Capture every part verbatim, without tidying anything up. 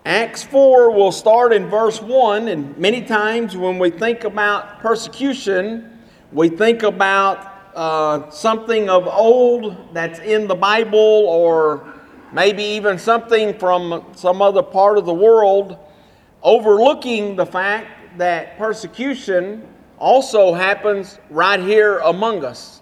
Acts four will start in verse one, and many times when we think about persecution, we think about uh, something of old that's in the Bible, or maybe even something from some other part of the world, overlooking the fact that persecution also happens right here among us.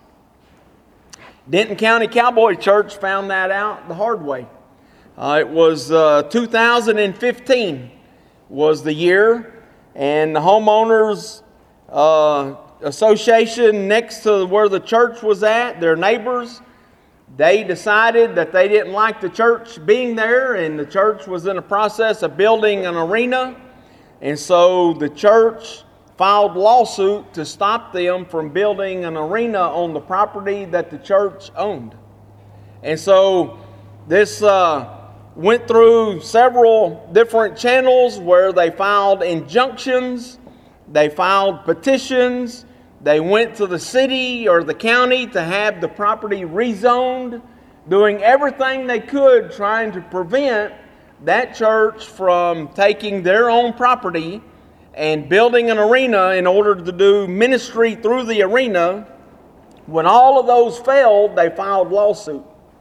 Denton County Cowboy Church found that out the hard way. Uh, it was uh, two thousand fifteen was the year, and the homeowners uh, association next to where the church was at, their neighbors, they decided that they didn't like the church being there, and the church was in the process of building an arena, and so the church filed lawsuit to stop them from building an arena on the property that the church owned. And so this uh, went through several different channels where they filed injunctions, they filed petitions, they went to the city or the county to have the property rezoned, doing everything they could trying to prevent that church from taking their own property and building an arena in order to do ministry through the arena. When all of those failed, they filed lawsuit.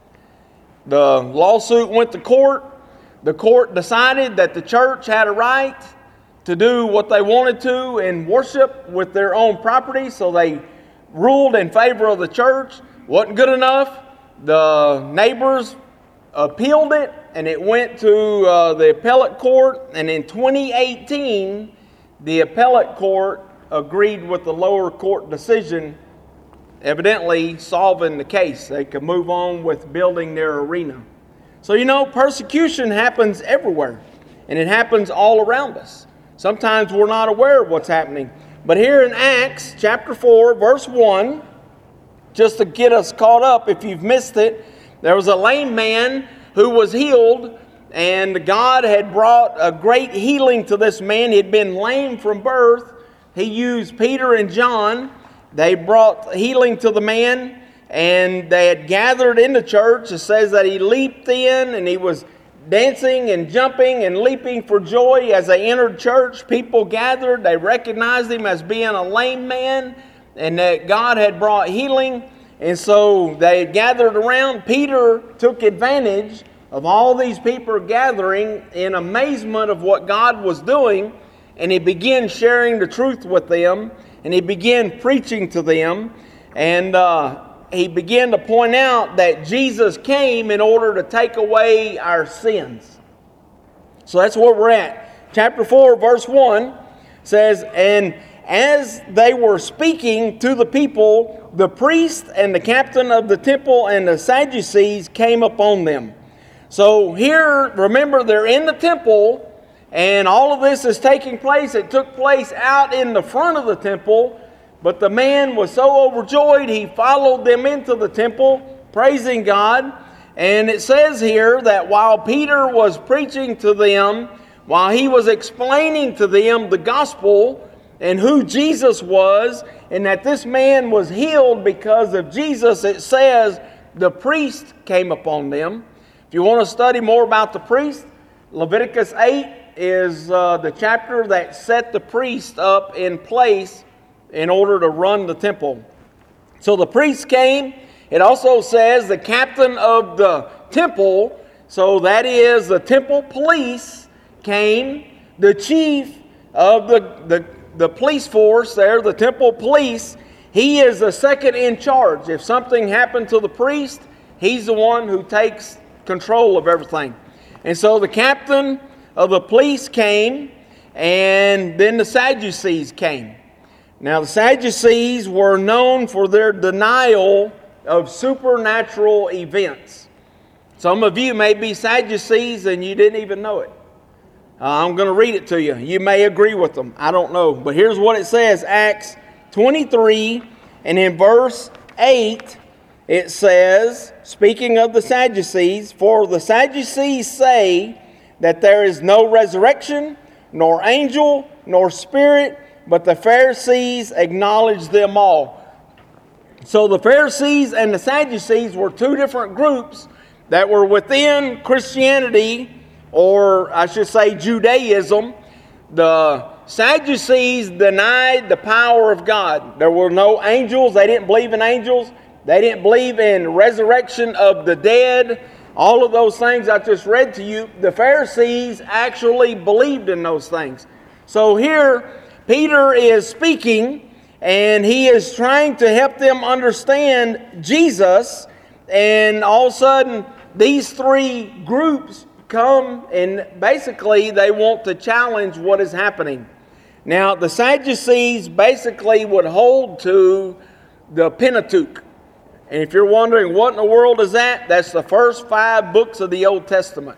The lawsuit went to court. The court decided that the church had a right to do what they wanted to and worship with their own property, so they ruled in favor of the church. Wasn't good enough. The neighbors appealed it, and it went to uh, the appellate court, and in twenty eighteen, the appellate court agreed with the lower court decision, evidently solving the case. They could move on with building their arena. So, you know, persecution happens everywhere, and it happens all around us. Sometimes we're not aware of what's happening. But here in Acts chapter four, verse one, just to get us caught up, if you've missed it, there was a lame man who was healed, and God had brought a great healing to this man. He had been lame from birth. He used Peter and John. They brought healing to the man, and they had gathered in the church. It says that he leaped in, and he was dancing and jumping and leaping for joy as they entered church. People gathered. They recognized him as being a lame man, and that God had brought healing. And so they had gathered around. Peter took advantage of all these people gathering in amazement of what God was doing, and he began sharing the truth with them, and he began preaching to them, and uh, he began to point out that Jesus came in order to take away our sins. So that's where we're at. Chapter four, verse one says, "And as they were speaking to the people, the priest and the captain of the temple and the Sadducees came upon them." So here, remember, they're in the temple, and all of this is taking place. It took place out in the front of the temple, but the man was so overjoyed, he followed them into the temple, praising God. And it says here that while Peter was preaching to them, while he was explaining to them the gospel and who Jesus was, and that this man was healed because of Jesus, it says the priest came upon them. If you want to study more about the priest, Leviticus eight is uh, the chapter that set the priest up in place in order to run the temple. So the priest came. It also says the captain of the temple, so that is the temple police, came. The chief of the, the, the police force there, the temple police, he is the second in charge. If something happened to the priest, he's the one who takes control of everything. And so the captain of the police came, and then the Sadducees came. Now the Sadducees were known for their denial of supernatural events. Some of you may be Sadducees and you didn't even know it. Uh, I'm going to read it to you. You may agree with them. I don't know. But here's what it says. Acts twenty-three, and in verse eight, it says, speaking of the Sadducees, "For the Sadducees say that there is no resurrection, nor angel, nor spirit, but the Pharisees acknowledge them all." So the Pharisees and the Sadducees were two different groups that were within Christianity, or I should say Judaism, the Sadducees denied the power of God. There were no angels. They didn't believe in angels. They didn't believe in resurrection of the dead. All of those things I just read to you, the Pharisees actually believed in those things. So here, Peter is speaking, and he is trying to help them understand Jesus. And all of a sudden, these three groups come, and basically they want to challenge what is happening. Now, the Sadducees basically would hold to the Pentateuch. And if you're wondering what in the world is that, that's the first five books of the Old Testament.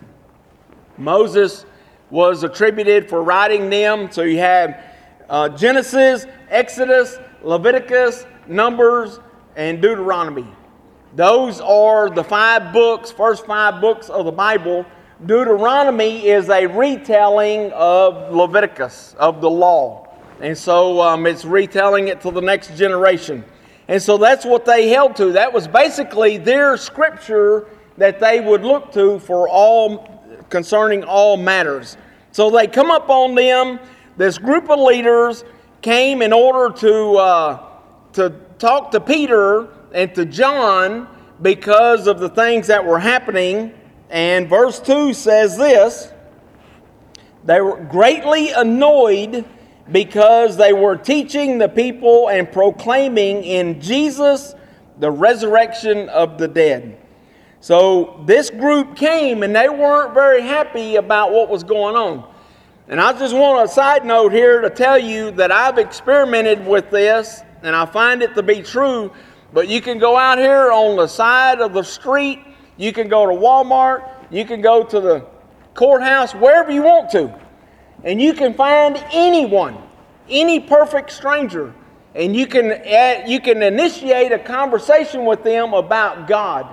Moses was attributed for writing them. So you have uh, Genesis, Exodus, Leviticus, Numbers, and Deuteronomy. Those are the five books, first five books of the Bible. Deuteronomy is a retelling of Leviticus, of the law. And so um, it's retelling it to the next generation. And so that's what they held to. That was basically their scripture that they would look to for all, concerning all matters. So they come up on them. This group of leaders came in order to, uh, to talk to Peter and to John because of the things that were happening. And verse two says this: they were greatly annoyed because they were teaching the people and proclaiming in Jesus the resurrection of the dead. So this group came and they weren't very happy about what was going on. And I just want a side note here to tell you that I've experimented with this and I find it to be true. But you can go out here on the side of the street, you can go to Walmart, you can go to the courthouse, wherever you want to. And you can find anyone, any perfect stranger, and you can uh, you can initiate a conversation with them about God.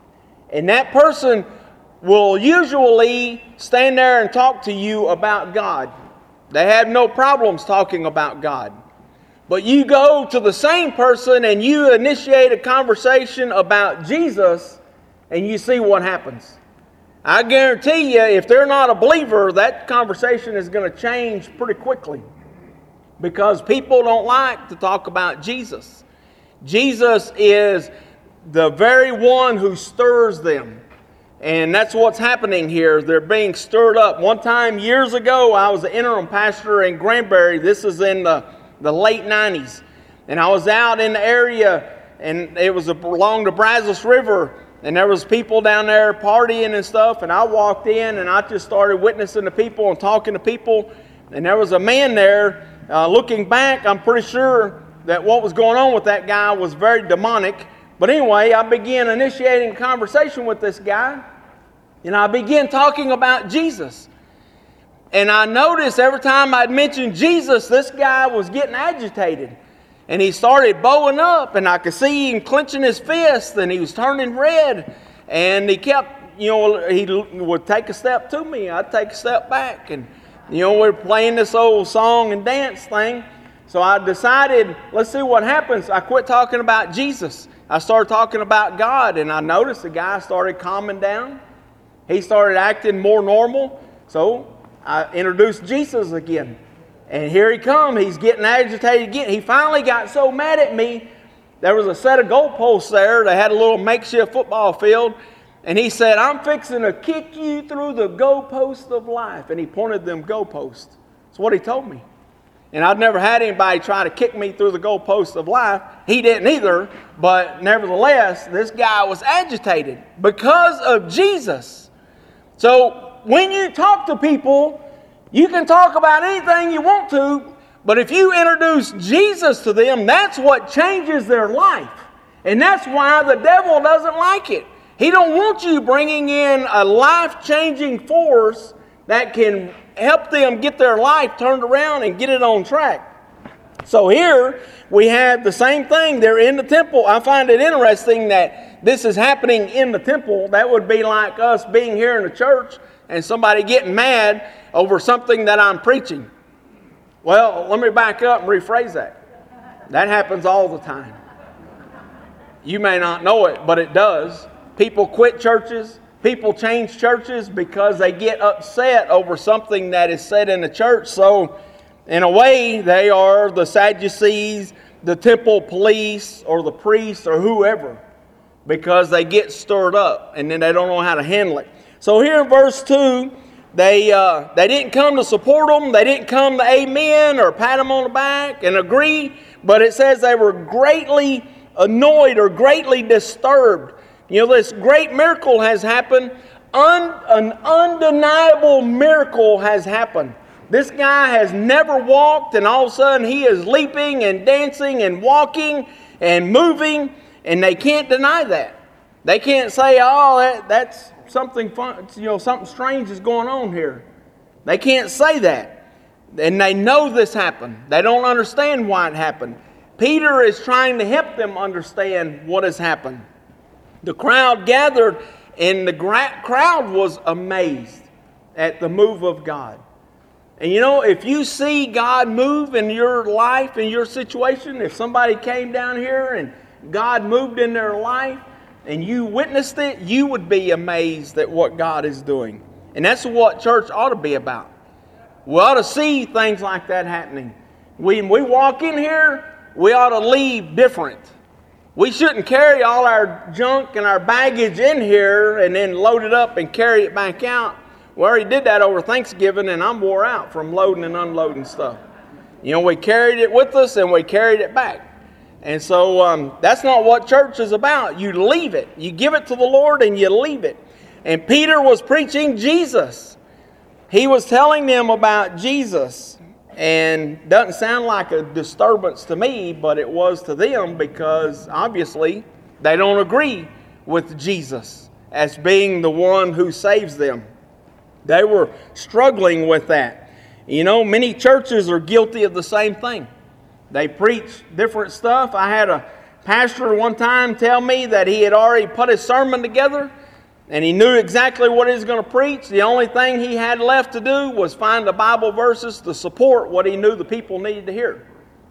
And that person will usually stand there and talk to you about God. They have no problems talking about God. But you go to the same person and you initiate a conversation about Jesus, and you see what happens. I guarantee you, if they're not a believer, that conversation is going to change pretty quickly. Because people don't like to talk about Jesus. Jesus is the very one who stirs them. And that's what's happening here. They're being stirred up. One time, years ago, I was an interim pastor in Granbury. This is in the, the late nineties. And I was out in the area, and it was along the Brazos River. And there was people down there partying and stuff. And I walked in, and I just started witnessing to people and talking to people. And there was a man there. Uh, looking back, I'm pretty sure that what was going on with that guy was very demonic. But anyway, I began initiating a conversation with this guy. And I began talking about Jesus. And I noticed every time I'd mention Jesus, this guy was getting agitated. And he started bowing up, and I could see him clenching his fist, and he was turning red. And he kept, you know, he would take a step to me, I'd take a step back. And, you know, we're playing this old song and dance thing. So I decided, let's see what happens. I quit talking about Jesus. I started talking about God, and I noticed the guy started calming down. He started acting more normal. So I introduced Jesus again. And here he comes. He's getting agitated again. He finally got so mad at me. There was a set of goalposts there. They had a little makeshift football field. And he said, I'm fixing to kick you through the goalpost of life. And he pointed them goalposts. That's what he told me. And I'd never had anybody try to kick me through the goalpost of life. He didn't either. But nevertheless, this guy was agitated because of Jesus. So when you talk to people, you can talk about anything you want to, but if you introduce Jesus to them, that's what changes their life. And that's why the devil doesn't like it. He don't want you bringing in a life-changing force that can help them get their life turned around and get it on track. So here we have the same thing. They're in the temple. I find it interesting that this is happening in the temple. That would be like us being here in the church and somebody getting mad over something that I'm preaching. Well, let me back up and rephrase that. That happens all the time. You may not know it, but it does. People quit churches. People change churches because they get upset over something that is said in the church. So, in a way, they are the Sadducees, the temple police, or the priests, or whoever, because they get stirred up and then they don't know how to handle it. So here in verse two, they uh, they didn't come to support them. They didn't come to amen or pat them on the back and agree. But it says they were greatly annoyed or greatly disturbed. You know, this great miracle has happened. Un, an undeniable miracle has happened. This guy has never walked, and all of a sudden he is leaping and dancing and walking and moving, and they can't deny that. They can't say, oh, that, that's something fun, you know, something strange is going on here. They can't say that. And they know this happened. They don't understand why it happened. Peter is trying to help them understand what has happened. The crowd gathered, and the gra- crowd was amazed at the move of God. And you know, if you see God move in your life, in your situation, if somebody came down here and God moved in their life and you witnessed it, you would be amazed at what God is doing. And that's what church ought to be about. We ought to see things like that happening. When we walk in here, we ought to leave different. We shouldn't carry all our junk and our baggage in here and then load it up and carry it back out. We already did that over Thanksgiving, and I'm wore out from loading and unloading stuff. You know, we carried it with us and we carried it back. And so um, that's not what church is about. You leave it. You give it to the Lord and you leave it. And Peter was preaching Jesus. He was telling them about Jesus. And doesn't sound like a disturbance to me, but it was to them because obviously they don't agree with Jesus as being the one who saves them. They were struggling with that. You know, many churches are guilty of the same thing. They preach different stuff. I had a pastor one time tell me that he had already put his sermon together and he knew exactly what he was going to preach. The only thing he had left to do was find the Bible verses to support what he knew the people needed to hear.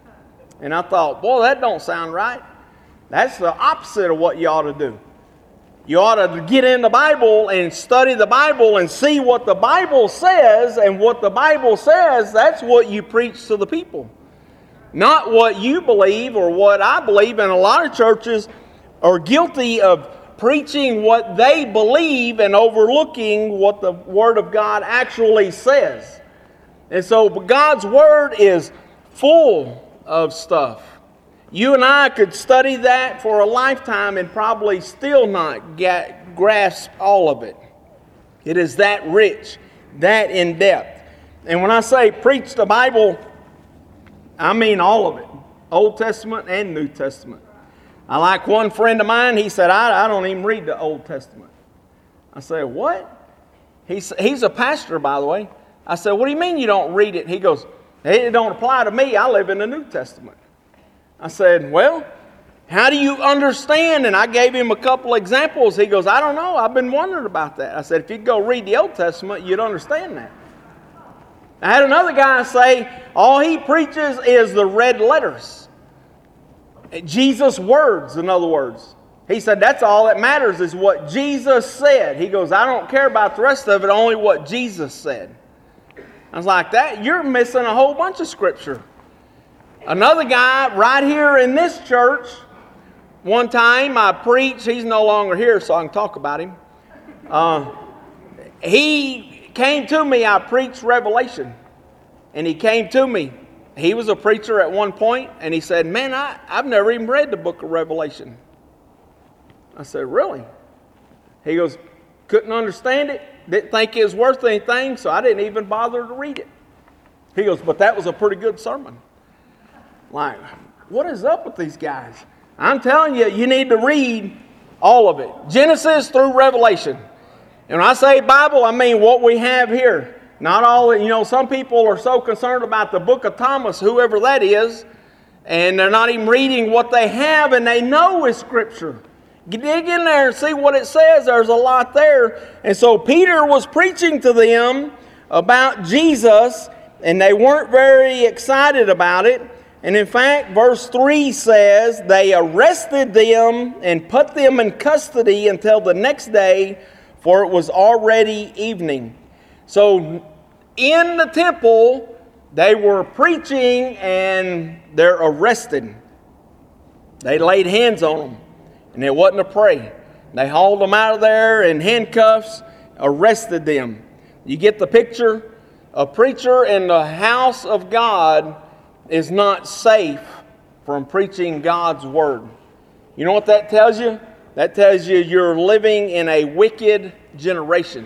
And I thought, boy, that don't sound right. That's the opposite of what you ought to do. You ought to get in the Bible and study the Bible and see what the Bible says, and what the Bible says, that's what you preach to the people. Not what you believe or what I believe. And a lot of churches are guilty of preaching what they believe and overlooking what the Word of God actually says. And so God's Word is full of stuff. You and I could study that for a lifetime and probably still not get, grasp all of it. It is that rich, that in depth. And when I say preach the Bible, I mean all of it. Old Testament and New Testament. I like one friend of mine, he said, I, I don't even read the Old Testament. I said, what? He's, he's a pastor, by the way. I said, what do you mean you don't read it? He goes, it don't apply to me. I live in the New Testament. I said, well, how do you understand? And I gave him a couple examples. He goes, I don't know. I've been wondering about that. I said, if you'd go read the Old Testament, you'd understand that. I had another guy say, all he preaches is the red letters. Jesus' words, in other words. He said, that's all that matters is what Jesus said. He goes, I don't care about the rest of it, only what Jesus said. I was like, that, you're missing a whole bunch of scripture. Another guy right here in this church, one time I preached, he's no longer here so I can talk about him. Uh, he came to me, I preached Revelation. And he came to me. He was a preacher at one point, and he said, man, I, I've never even read the book of Revelation. I said, really? He goes, couldn't understand it, didn't think it was worth anything, so I didn't even bother to read it. He goes, but that was a pretty good sermon. Like, what is up with these guys? I'm telling you, you need to read all of it. Genesis through Revelation. And when I say Bible, I mean what we have here. Not all, you know, some people are so concerned about the book of Thomas, whoever that is, and they're not even reading what they have and they know is Scripture. Dig in there and see what it says. There's a lot there. And so Peter was preaching to them about Jesus, and they weren't very excited about it. And in fact, verse three says, they arrested them and put them in custody until the next day, for it was already evening. So in the temple, they were preaching and they're arrested. They laid hands on them, and it wasn't to pray. They hauled them out of there in handcuffs, arrested them. You get the picture? A preacher in the house of God is not safe from preaching God's word. You know what that tells you? That tells you you're living in a wicked generation.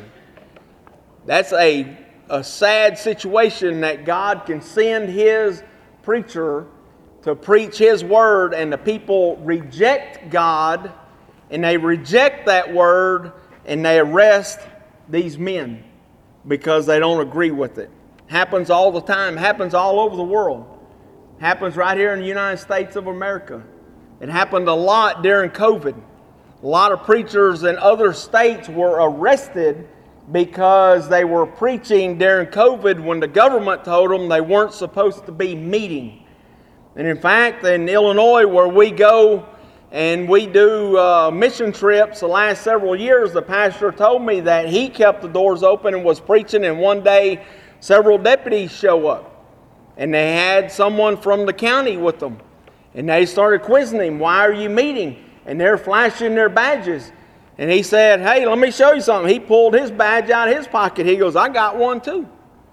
That's a, a sad situation that God can send His preacher to preach His word, and the people reject God, and they reject that word, and they arrest these men because they don't agree with it. Happens all the time. Happens all over the world. Happens right here in the United States of America. It happened a lot during COVID. A lot of preachers in other states were arrested because they were preaching during COVID when the government told them they weren't supposed to be meeting. And in fact, in Illinois, where we go and we do uh, mission trips the last several years, the pastor told me that he kept the doors open and was preaching, and one day several deputies show up. And they had someone from the county with them. And they started quizzing him, why are you meeting? And they're flashing their badges. And he said, hey, let me show you something. He pulled his badge out of his pocket. He goes, I got one too.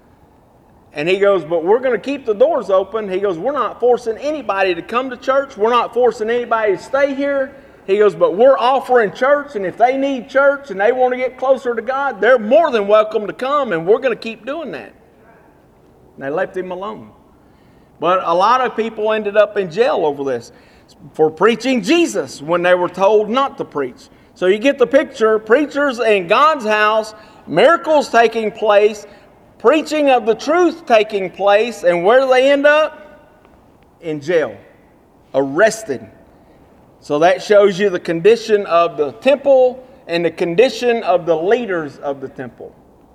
And he goes, but we're going to keep the doors open. He goes, we're not forcing anybody to come to church. We're not forcing anybody to stay here. He goes, but we're offering church, and if they need church and they want to get closer to God, they're more than welcome to come, and we're going to keep doing that. And they left him alone. But a lot of people ended up in jail over this for preaching Jesus when they were told not to preach. So you get the picture. Preachers in God's house, miracles taking place, preaching of the truth taking place, and where do they end up? In jail, arrested. So that shows you the condition of the temple and the condition of the leaders of the temple.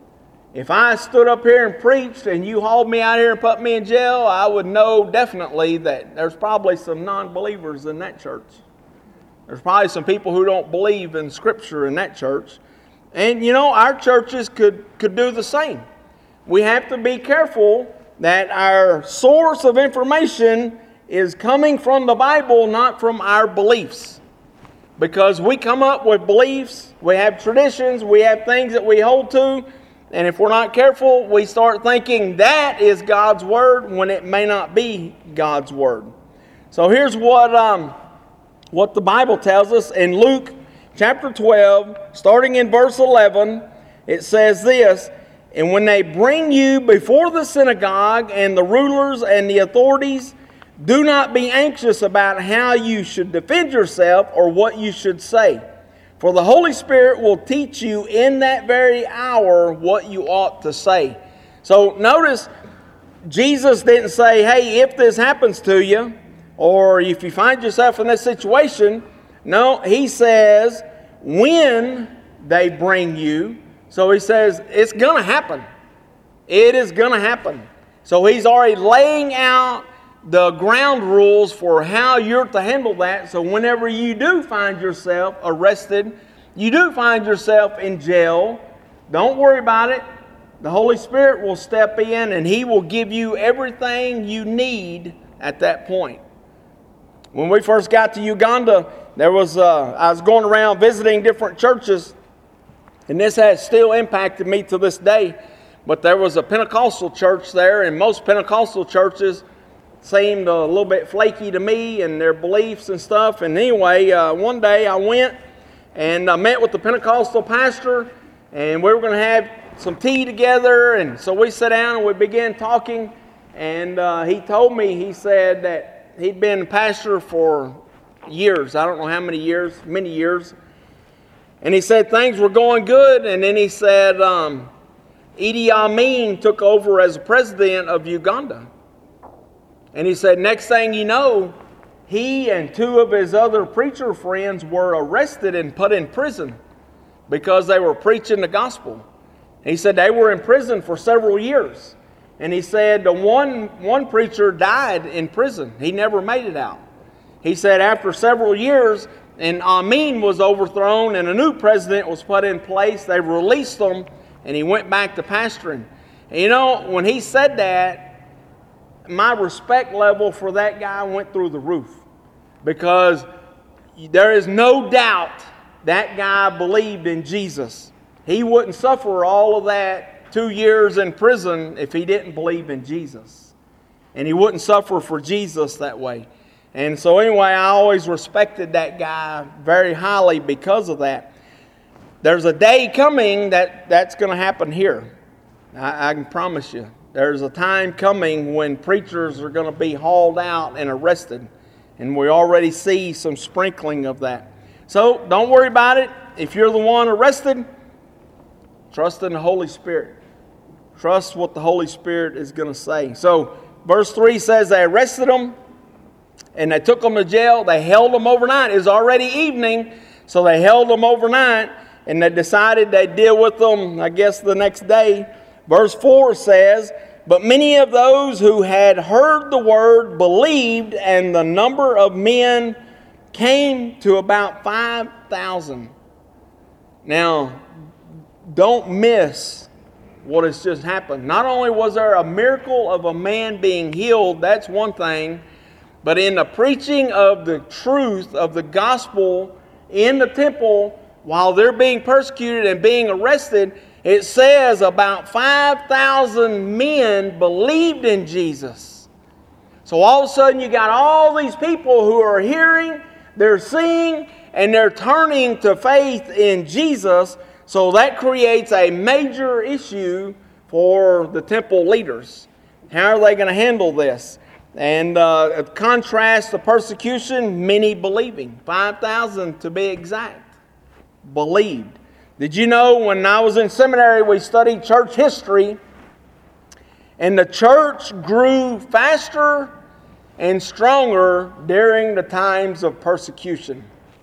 If I stood up here and preached and you hauled me out here and put me in jail, I would know definitely that there's probably some non-believers in that church. There's probably some people who don't believe in Scripture in that church. And you know, our churches could, could do the same. We have to be careful that our source of information is coming from the Bible, not from our beliefs. Because we come up with beliefs, we have traditions, we have things that we hold to, and if we're not careful, we start thinking that is God's Word when it may not be God's Word. So here's what, um, what the Bible tells us in Luke chapter twelve, starting in verse eleven. It says this, and when they bring you before the synagogue and the rulers and the authorities, do not be anxious about how you should defend yourself or what you should say. For the Holy Spirit will teach you in that very hour what you ought to say. So notice, Jesus didn't say, hey, if this happens to you, or if you find yourself in this situation. No, He says, when they bring you. So He says, it's going to happen. It is going to happen. So He's already laying out the ground rules for how you're to handle that. So whenever you do find yourself arrested, you do find yourself in jail, don't worry about it. The Holy Spirit will step in and He will give you everything you need at that point. When we first got to Uganda, there was uh, I was going around visiting different churches, and this has still impacted me to this day. But there was a Pentecostal church there, and most Pentecostal churches seemed a little bit flaky to me and their beliefs and stuff. And anyway, uh, one day I went and I met with the Pentecostal pastor, and we were going to have some tea together. And so we sat down and we began talking. And uh, he told me, he said that he'd been a pastor for years. I don't know how many years, many years. And he said things were going good. And then he said um, Idi Amin took over as president of Uganda. And he said, next thing you know, he and two of his other preacher friends were arrested and put in prison because they were preaching the gospel. He said they were in prison for several years. And he said the one, one preacher died in prison. He never made it out. He said after several years, and Amin was overthrown and a new president was put in place. They released him and he went back to pastoring. And you know, when he said that, my respect level for that guy went through the roof, because there is no doubt that guy believed in Jesus. He wouldn't suffer all of that two years in prison if he didn't believe in Jesus. And he wouldn't suffer for Jesus that way. And so anyway, I always respected that guy very highly because of that. There's a day coming that that's going to happen here. I, I can promise you. There's a time coming when preachers are going to be hauled out and arrested. And we already see some sprinkling of that. So don't worry about it. If you're the one arrested, trust in the Holy Spirit. Trust what the Holy Spirit is going to say. So verse three says they arrested them and they took them to jail. They held them overnight. It was already evening, so they held them overnight and they decided they'd deal with them, I guess, the next day. Verse four says, but many of those who had heard the word believed, and the number of men came to about five thousand. Now, don't miss what has just happened. Not only was there a miracle of a man being healed, that's one thing, but in the preaching of the truth of the gospel in the temple, while they're being persecuted and being arrested, it says about five thousand men believed in Jesus. So all of a sudden you got all these people who are hearing, they're seeing, and they're turning to faith in Jesus. So that creates a major issue for the temple leaders. How are they going to handle this? And uh, contrast the persecution, many believing. five thousand to be exact, believed. Did you know when I was in seminary we studied church history, and the church grew faster and stronger during the times of persecution?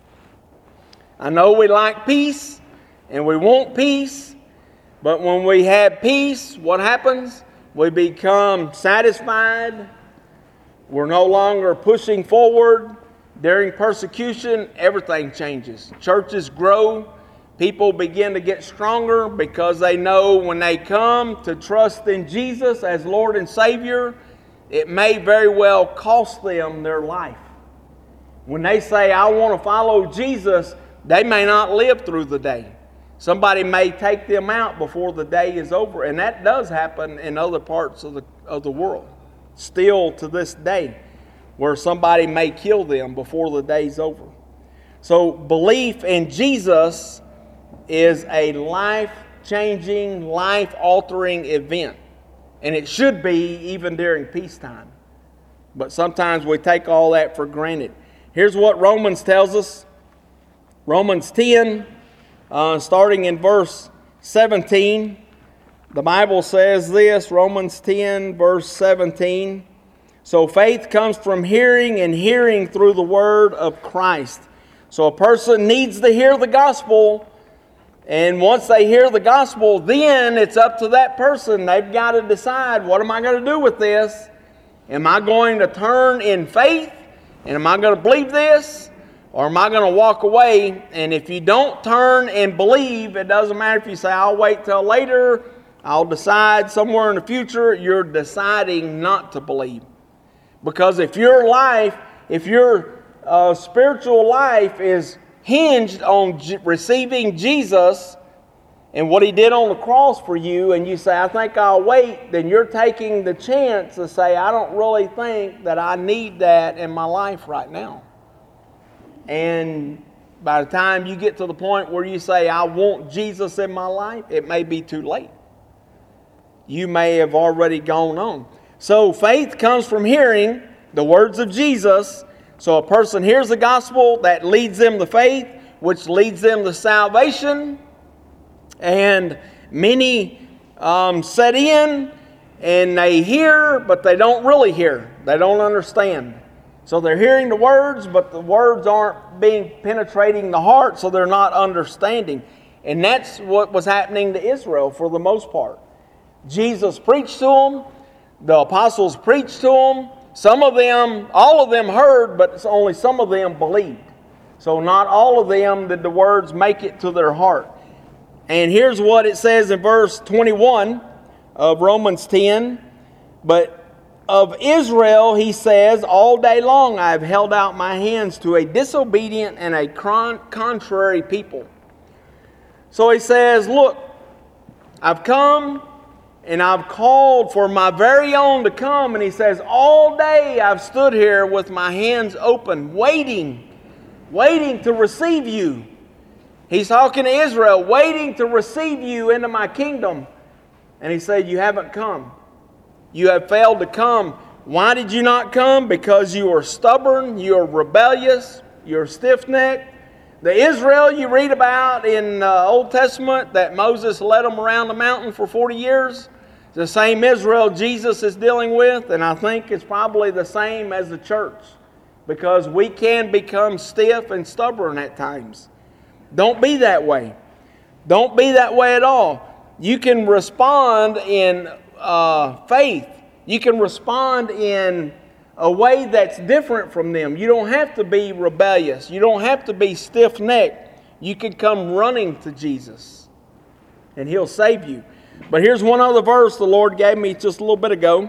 I know we like peace and we want peace, but when we have peace, what happens? We become satisfied. We're no longer pushing forward. During persecution, everything changes. Churches grow. People begin to get stronger because they know when they come to trust in Jesus as Lord and Savior, it may very well cost them their life. When they say, I want to follow Jesus, they may not live through the day. Somebody may take them out before the day is over. And that does happen in other parts of the, of the world. Still to this day, where somebody may kill them before the day's over. So belief in Jesus is a life-changing, life-altering event. And it should be even during peacetime. But sometimes we take all that for granted. Here's what Romans tells us. Romans ten, uh, starting in verse seventeen. The Bible says this, Romans ten, verse seventeen. So faith comes from hearing, and hearing through the word of Christ. So a person needs to hear the gospel. And once they hear the gospel, then it's up to that person. They've got to decide, what am I going to do with this? Am I going to turn in faith? And am I going to believe this? Or am I going to walk away? And if you don't turn and believe, it doesn't matter if you say, I'll wait till later, I'll decide somewhere in the future. You're deciding not to believe. Because if your life, if your uh, spiritual life is hinged on J- receiving Jesus and what He did on the cross for you, and you say, I think I'll wait, then you're taking the chance to say, I don't really think that I need that in my life right now. And by the time you get to the point where you say, I want Jesus in my life, it may be too late. You may have already gone on. So faith comes from hearing the words of Jesus. So a person hears the gospel, that leads them to faith, which leads them to salvation. And many um, set in and they hear, but they don't really hear. They don't understand. So they're hearing the words, but the words aren't being penetrating the heart, so they're not understanding. And that's what was happening to Israel for the most part. Jesus preached to them. The apostles preached to them. Some of them, all of them heard, but only some of them believed. So not all of them did the words make it to their heart. And here's what it says in verse twenty-one of Romans ten. But of Israel, he says, all day long I have held out my hands to a disobedient and a contrary people. So he says, look, I've come and I've called for my very own to come. And he says, all day I've stood here with my hands open, waiting, waiting to receive you. He's talking to Israel, waiting to receive you into my kingdom. And he said, you haven't come. You have failed to come. Why did you not come? Because you are stubborn, you are rebellious, you're stiff-necked. The Israel you read about in the uh, Old Testament that Moses led them around the mountain for forty years, the same Israel Jesus is dealing with, and I think it's probably the same as the church, because we can become stiff and stubborn at times. Don't be that way. Don't be that way at all. You can respond in uh, faith. You can respond in a way that's different from them. You don't have to be rebellious. You don't have to be stiff-necked. You can come running to Jesus, and He'll save you. But here's one other verse the Lord gave me just a little bit ago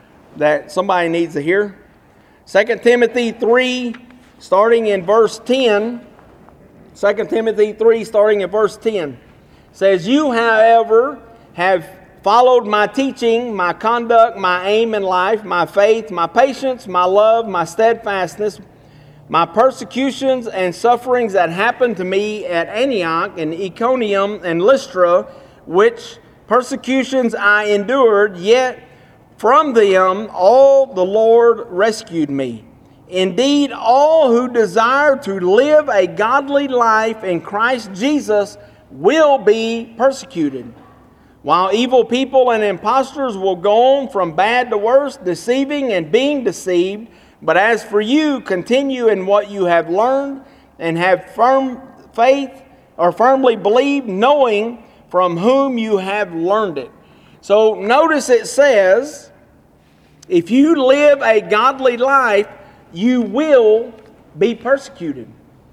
that somebody needs to hear. Second Timothy three, starting in verse ten. Second Timothy three, starting in verse ten, says, you, however, have followed my teaching, my conduct, my aim in life, my faith, my patience, my love, my steadfastness, my persecutions and sufferings that happened to me at Antioch and Iconium and Lystra, which persecutions I endured, yet from them all the Lord rescued me. Indeed, all who desire to live a godly life in Christ Jesus will be persecuted, while evil people and impostors will go on from bad to worse, deceiving and being deceived. But as for you, continue in what you have learned and have firm faith or firmly believed, knowing from whom you have learned it. So notice it says, if you live a godly life, you will be persecuted.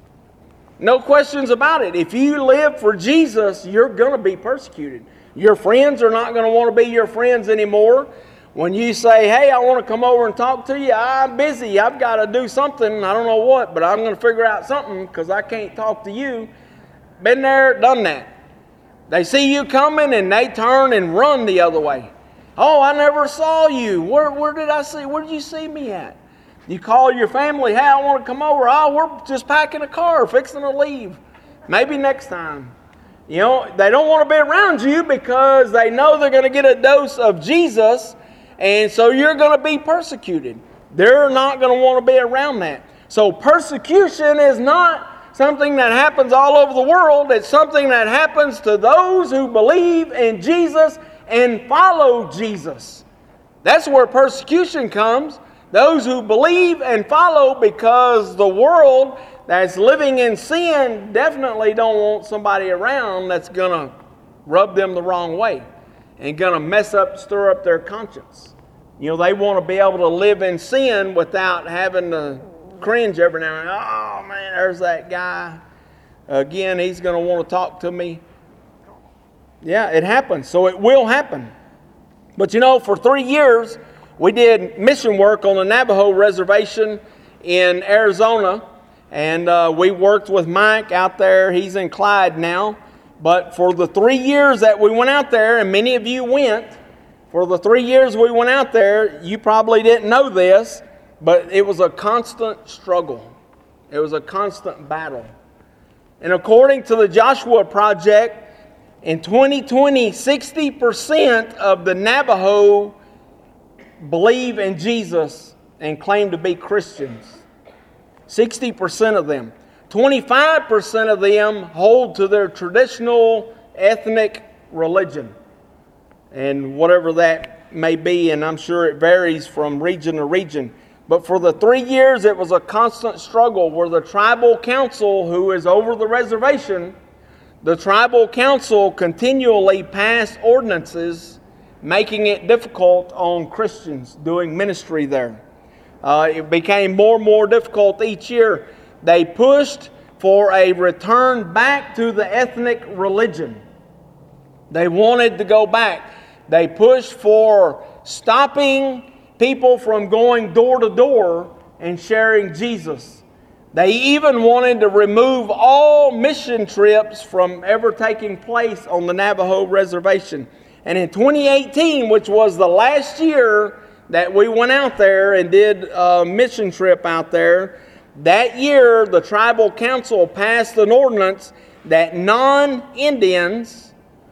No questions about it. If you live for Jesus, you're going to be persecuted. Your friends are not going to want to be your friends anymore. When you say, hey, I want to come over and talk to you, I'm busy. I've got to do something. I don't know what, but I'm going to figure out something because I can't talk to you. Been there, done that. They see you coming and they turn and run the other way. Oh, I never saw you. Where, where did I see? Where did you see me at? You call your family, hey, I want to come over. Oh, we're just packing a car, fixing to leave. Maybe next time. You know, they don't want to be around you because they know they're going to get a dose of Jesus, and so you're going to be persecuted. They're not going to want to be around that. So persecution is not something that happens all over the world. It's something that happens to those who believe in Jesus and follow Jesus. That's where persecution comes. Those who believe and follow, because the world that's living in sin definitely don't want somebody around that's going to rub them the wrong way and going to mess up, stir up their conscience. You know, they want to be able to live in sin without having to cringe every now and then. Oh, man, there's that guy. Again, he's going to want to talk to me. Yeah, it happens. So it will happen. But you know, for three years, we did mission work on the Navajo reservation in Arizona. And uh, we worked with Mike out there. He's in Clyde now. But for the three years that we went out there, and many of you went, for the three years we went out there, you probably didn't know this, but it was a constant struggle. It was a constant battle. And according to the Joshua Project, in twenty twenty, sixty percent of the Navajo believe in Jesus and claim to be Christians. sixty percent of them. twenty-five percent of them hold to their traditional ethnic religion. And whatever that may be, and I'm sure it varies from region to region. But for the three years, it was a constant struggle where the tribal council, who is over the reservation, the tribal council continually passed ordinances making it difficult on Christians doing ministry there. Uh, it became more and more difficult each year. They pushed for a return back to the ethnic religion. They wanted to go back. They pushed for stopping people from going door to door and sharing Jesus. They even wanted to remove all mission trips from ever taking place on the Navajo reservation. And in twenty eighteen, which was the last year that we went out there and did a mission trip out there, that year the tribal council passed an ordinance that non-Indians,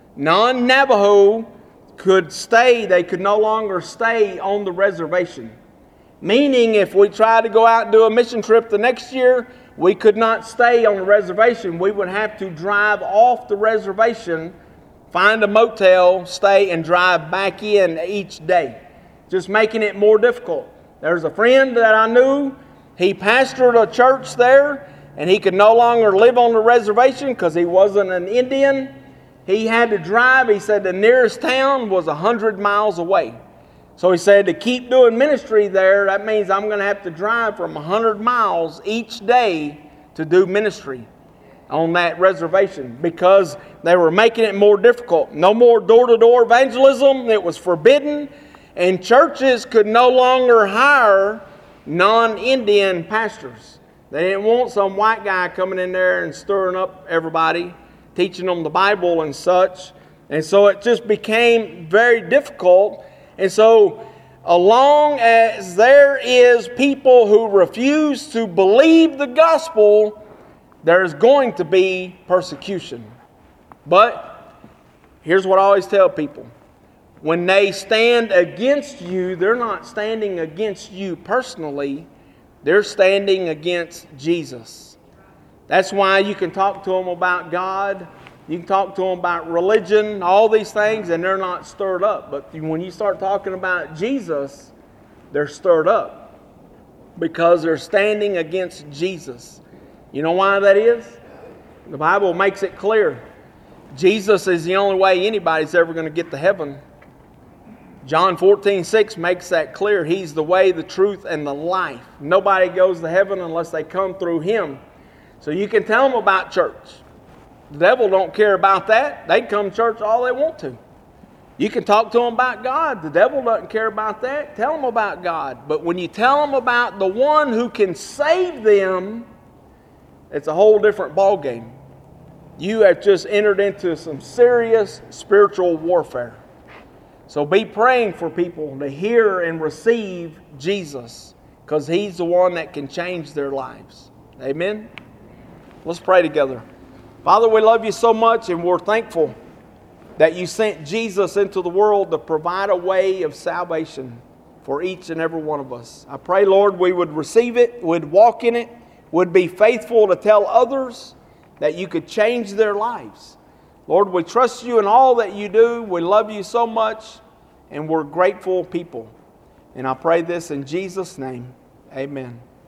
non-Navajo could stay, they could no longer stay on the reservation. Meaning if we tried to go out and do a mission trip the next year, we could not stay on the reservation. We would have to drive off the reservation, find a motel, stay, and drive back in each day. Just making it more difficult. There's a friend that I knew, he pastored a church there, and he could no longer live on the reservation because he wasn't an Indian. He had to drive. He said the nearest town was one hundred miles away. So he said to keep doing ministry there, that means I'm going to have to drive from one hundred miles each day to do ministry on that reservation because they were making it more difficult. No more door-to-door evangelism. It was forbidden. And churches could no longer hire non-Indian pastors. They didn't want some white guy coming in there and stirring up everybody, teaching them the Bible and such. And so it just became very difficult. And so, along as there is people who refuse to believe the gospel, there is going to be persecution. But here's what I always tell people. When they stand against you, they're not standing against you personally. They're standing against Jesus. That's why you can talk to them about God. You can talk to them about religion, all these things, and they're not stirred up. But when you start talking about Jesus, they're stirred up because they're standing against Jesus. You know why that is? The Bible makes it clear. Jesus is the only way anybody's ever going to get to heaven. John fourteen six makes that clear. He's the way, the truth, and the life. Nobody goes to heaven unless they come through Him. So you can tell them about church. The devil don't care about that. They can come to church all they want to. You can talk to them about God. The devil doesn't care about that. Tell them about God. But when you tell them about the one who can save them, it's a whole different ballgame. You have just entered into some serious spiritual warfare. So be praying for people to hear and receive Jesus, because He's the one that can change their lives. Amen? Let's pray together. Father, we love You so much, and we're thankful that You sent Jesus into the world to provide a way of salvation for each and every one of us. I pray, Lord, we would receive it, would walk in it, would be faithful to tell others that You could change their lives. Lord, we trust You in all that You do. We love You so much, and we're grateful people. And I pray this in Jesus' name. Amen.